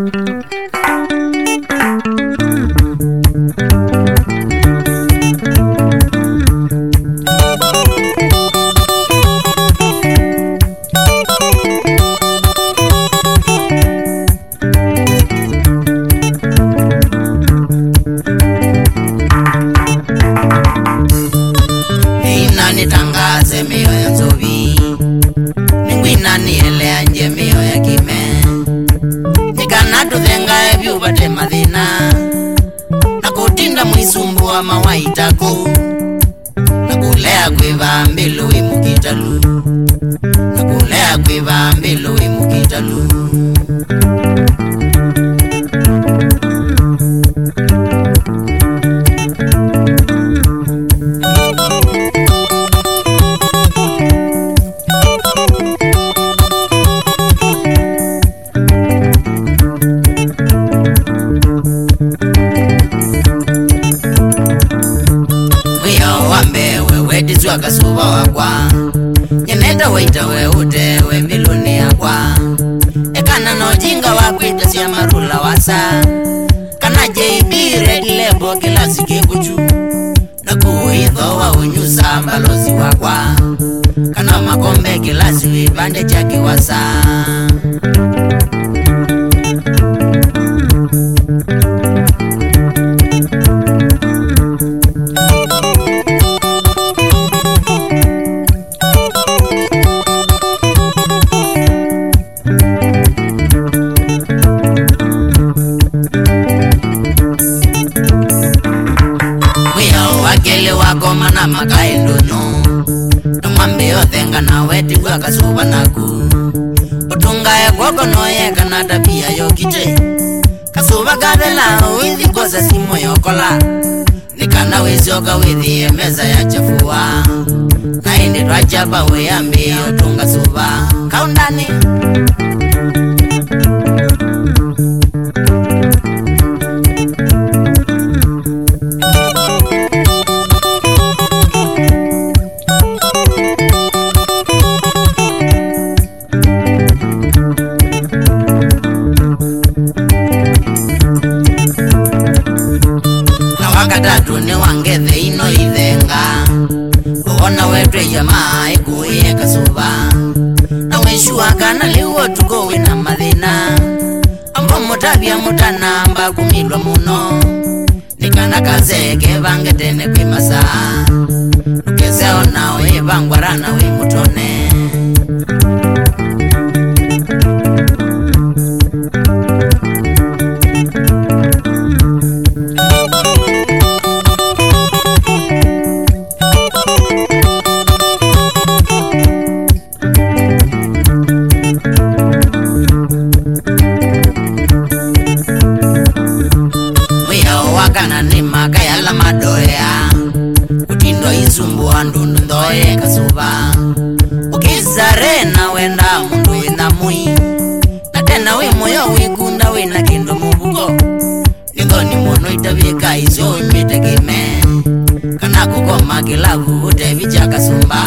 Nitangaze mioyo ya nzovi, ningwina nielea nje mioyo ya kime. Nikana tuthenga ebyu bate mathina, na kutinda mwisumbu wa mawaitako, na kulea kwiva mbilu imukitalu, na kulea kwiva mbilu imukitalu. Wedizwa kasuba wakwa nyenenda waita we utewe miluni yakwa ekana nojinga wakwita siya marula wasa kana JB Red Label kilasi kikuchu na kuhitho wa unyusa mbalozi wakwa kana makombe kilasi wibande chaki wasa. Wakele wakoma na makaindono Numambi othenga na weti kwa kasuba naku Utunga ya kwako noye kanada pia yokite Kasuba kadela uithi kosa simo yokola Nikana wizoka withi meza ya chafua Na indi twachapa weyambi utunga suba Kaundani Dune wangethe ino ithenga Uona wetwe jamaa ikuye kasuba Na weshua kana liwo tuko wina mathina Ambo mutabia mutanamba kumilwa muno Nikana kazeke vangetene kwi masaa Nukezeo nawe vangwarana we mutone Kana ni makaya la madoya Utindo izumbu andundu ndoye kasuba Ukizare na wenda mundu ina mui Na tena we moyo wikunda wina kindu mubuko Nindo ni mono itabika izo imitekime Kana kukoma kilavu utevicha kasumba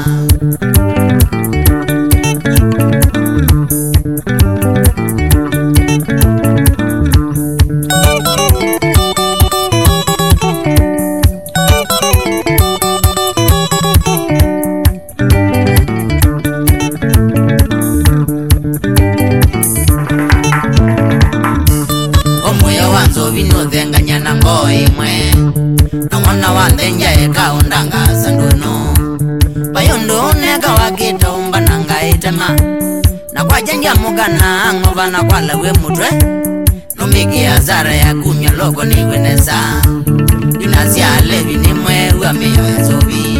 Vinothenga na ngoi mwe Na mwana wathenja eka undanga sanduno Bayondo nega wakita umbana ngaitema Na kwa jenja mugana ngova kwa lewe mutwe Numiki azara ya kumya logo ni weneza Inazia levi ni mwe uameyo ya zobi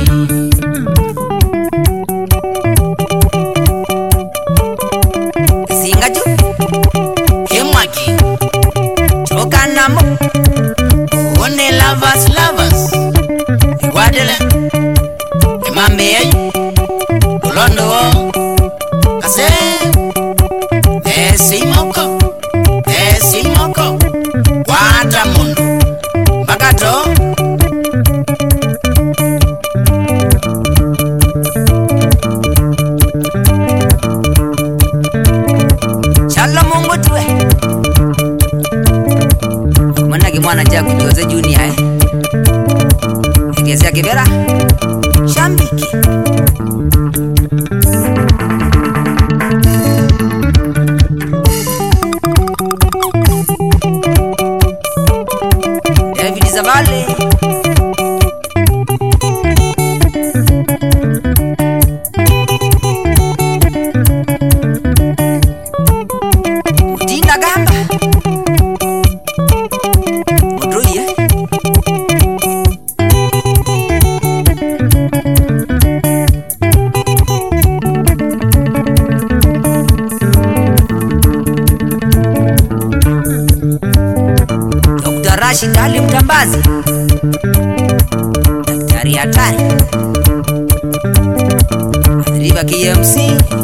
Singa ju Kimwaki Chokanamo One lovers Iguadele Imambe yeyu Ulondo Kase Esimoko Wata mundu Bakato Shalom Mungu tuwe Mwana kimwana nja kujoze junior Egezea Kibera Shambiki David Zabale Tina Gamba Odruye Dr. Rashid Ali Mtambazi Daktari hatari Adriba KMC